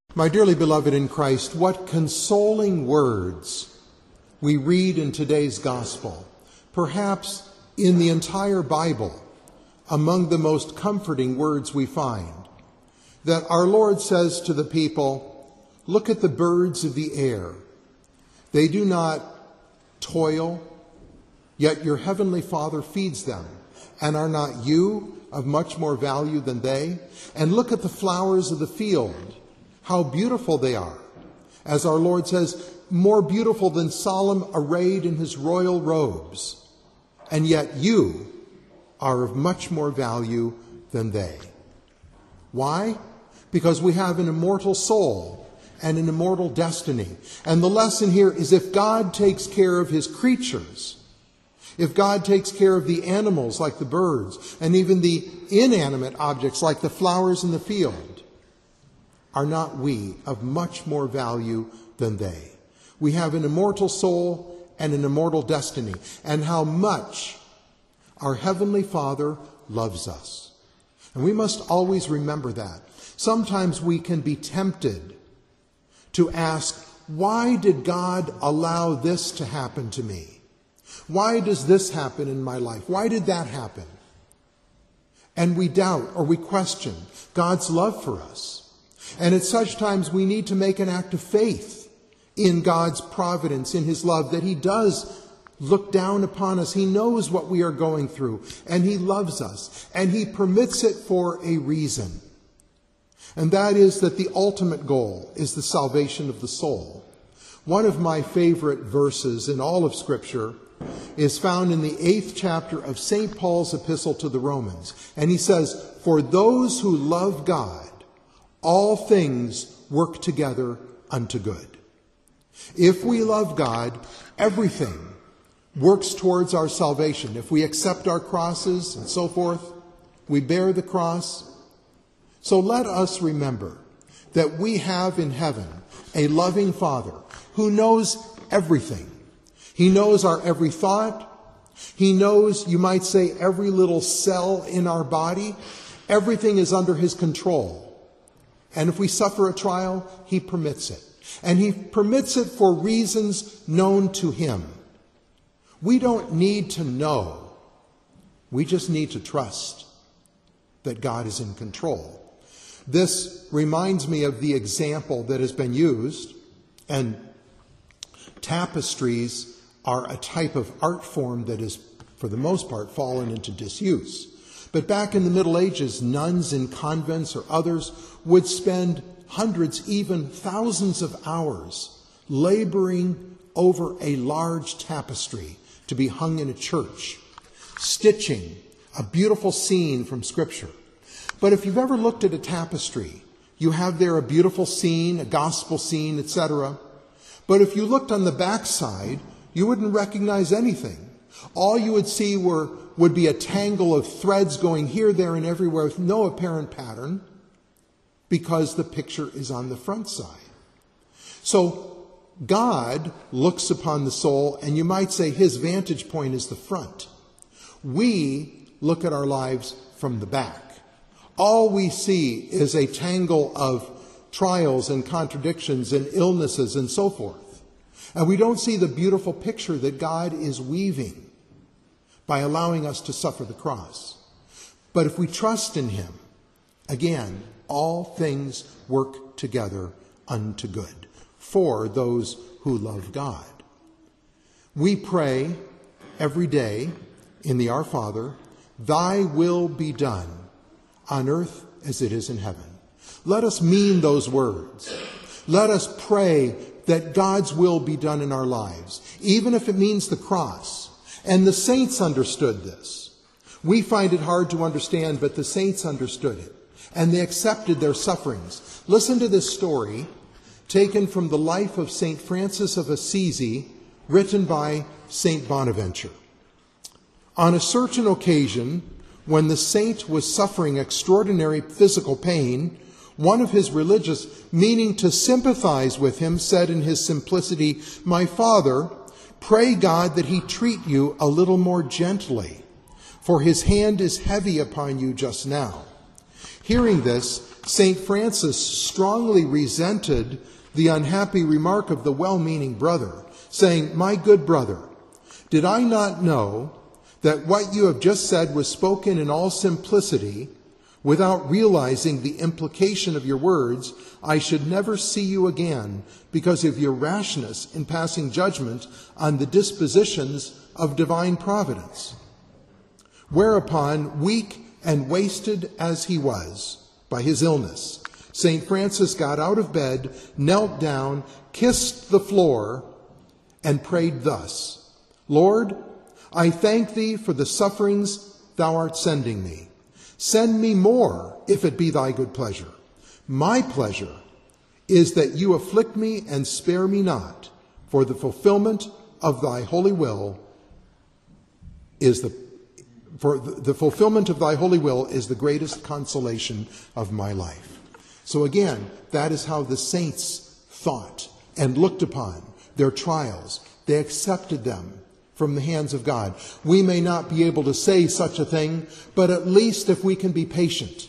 My dearly beloved in Christ, what consoling words we read in today's gospel, perhaps in the entire Bible, among the most comforting words we find, that our Lord says to the people, "Look at the birds of the air. They do not toil, yet your heavenly Father feeds them. And are not you of much more value than they? And look at the flowers of the field, how beautiful they are." As our Lord says, more beautiful than Solomon arrayed in his royal robes. And yet you are of much more value than they. Why? Because we have an immortal soul and an immortal destiny. And the lesson here is, if God takes care of his creatures, if God takes care of the animals like the birds, and even the inanimate objects like the flowers in the field, are not we of much more value than they? We have an immortal soul and an immortal destiny, and how much our Heavenly Father loves us. And we must always remember that. Sometimes we can be tempted to ask, why did God allow this to happen to me? Why does this happen in my life? Why did that happen? And we doubt or we question God's love for us. And at such times we need to make an act of faith in God's providence, in his love, that he does look down upon us. He knows what we are going through, and he loves us, and he permits it for a reason. And that is that the ultimate goal is the salvation of the soul. One of my favorite verses in all of Scripture is found in the 8th chapter of St. Paul's epistle to the Romans. And he says, "For those who love God, all things work together unto good." If we love God, everything works towards our salvation. If we accept our crosses and so forth, we bear the cross. So let us remember that we have in heaven a loving Father who knows everything. He knows our every thought. He knows, you might say, every little cell in our body. Everything is under his control. And if we suffer a trial, he permits it. And he permits it for reasons known to him. We don't need to know. We just need to trust that God is in control. This reminds me of the example that has been used, and tapestries are a type of art form that is, for the most part, fallen into disuse. But back in the Middle Ages, nuns in convents or others would spend hundreds, even thousands of hours laboring over a large tapestry to be hung in a church, stitching a beautiful scene from Scripture. But if you've ever looked at a tapestry, you have there a beautiful scene, a gospel scene, etc. But if you looked on the backside, you wouldn't recognize anything. All you would see would be a tangle of threads going here, there, and everywhere with no apparent pattern, because the picture is on the front side. So God looks upon the soul, and you might say his vantage point is the front. We look at our lives from the back. All we see is a tangle of trials and contradictions and illnesses and so forth. And we don't see the beautiful picture that God is weaving by allowing us to suffer the cross. But if we trust in him, again, all things work together unto good for those who love God. We pray every day in the Our Father, "Thy will be done on earth as it is in heaven." Let us mean those words. Let us pray that God's will be done in our lives, even if it means the cross. And the saints understood this. We find it hard to understand, but the saints understood it, and they accepted their sufferings. Listen to this story taken from the life of St. Francis of Assisi, written by St. Bonaventure. On a certain occasion, when the saint was suffering extraordinary physical pain, one of his religious, meaning to sympathize with him, said in his simplicity, "My father, pray God that he treat you a little more gently, for his hand is heavy upon you just now. Hearing this, St. Francis strongly resented the unhappy remark of the well-meaning brother, saying, "My good brother, did I not know that what you have just said was spoken in all simplicity, without realizing the implication of your words, I should never see you again because of your rashness in passing judgment on the dispositions of divine providence." Whereupon, weak and wasted as he was by his illness, St. Francis got out of bed, knelt down, kissed the floor, and prayed thus: "Lord, I thank thee for the sufferings thou art sending me. Send me more, if it be thy good pleasure. My pleasure is that you afflict me and spare me not, for the fulfillment of thy holy will is the greatest consolation of my life." So again, that is how the saints thought and looked upon their trials. They accepted them from the hands of God. We may not be able to say such a thing, but at least if we can be patient.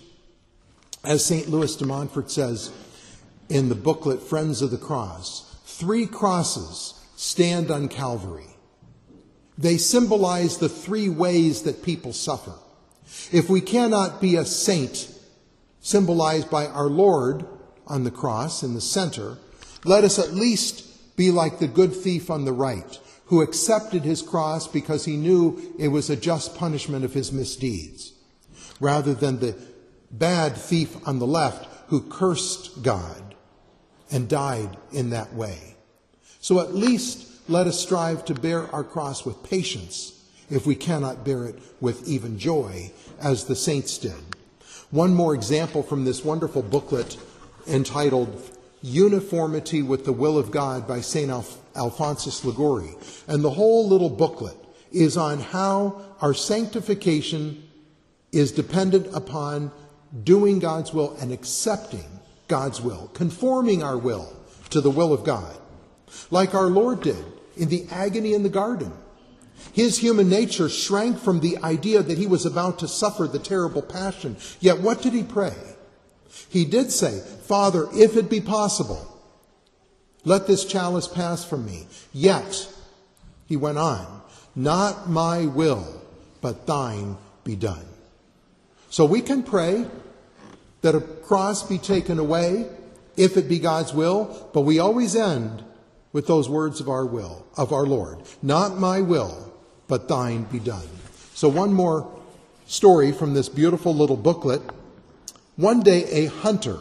As St. Louis de Montfort says in the booklet Friends of the Cross, 3 crosses stand on Calvary. They symbolize the 3 ways that people suffer. If we cannot be a saint, symbolized by our Lord on the cross in the center, let us at least be like the good thief on the right, who accepted his cross because he knew it was a just punishment of his misdeeds, rather than the bad thief on the left who cursed God and died in that way. So at least let us strive to bear our cross with patience, if we cannot bear it with even joy, as the saints did. One more example from this wonderful booklet entitled Uniformity with the Will of God by St. Alphonsus Liguori. And the whole little booklet is on how our sanctification is dependent upon doing God's will and accepting God's will, conforming our will to the will of God, like our Lord did in the agony in the garden. His human nature shrank from the idea that he was about to suffer the terrible passion. Yet what did he pray? He did say, "Father, if it be possible, let this chalice pass from me. Yet," he went on, "not my will, but thine be done." So we can pray that a cross be taken away, if it be God's will, but we always end with those words of our Lord. "Not my will, but thine be done." So one more story from this beautiful little booklet. One day a hunter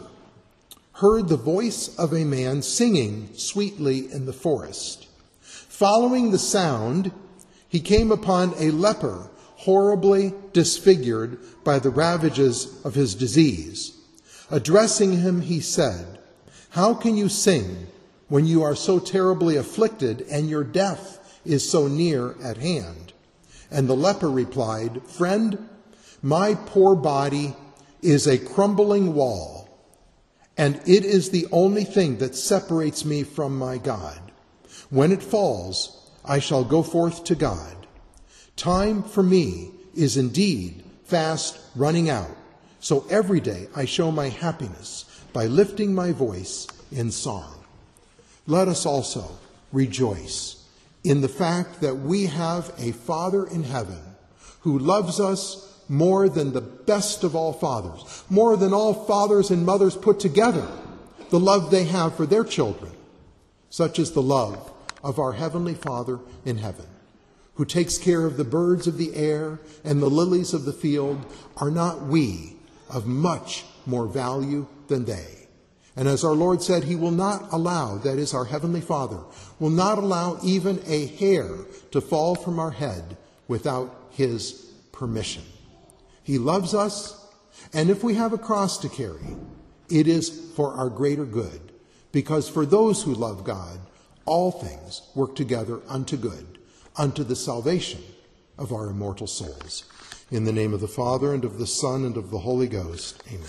heard the voice of a man singing sweetly in the forest. Following the sound, he came upon a leper horribly disfigured by the ravages of his disease. Addressing him, he said, "How can you sing when you are so terribly afflicted and your death is so near at hand?" And the leper replied, "Friend, my poor body is a crumbling wall, and it is the only thing that separates me from my God. When it falls, I shall go forth to God. Time for me is indeed fast running out, so every day I show my happiness by lifting my voice in song." Let us also rejoice in the fact that we have a Father in heaven who loves us more than the best of all fathers, more than all fathers and mothers put together, the love they have for their children. Such is the love of our Heavenly Father in heaven, who takes care of the birds of the air and the lilies of the field. Are not we of much more value than they? And as our Lord said, he will not allow, that is our Heavenly Father, will not allow even a hair to fall from our head without his permission. He loves us, and if we have a cross to carry, it is for our greater good, because for those who love God, all things work together unto good, unto the salvation of our immortal souls. In the name of the Father, and of the Son, and of the Holy Ghost. Amen.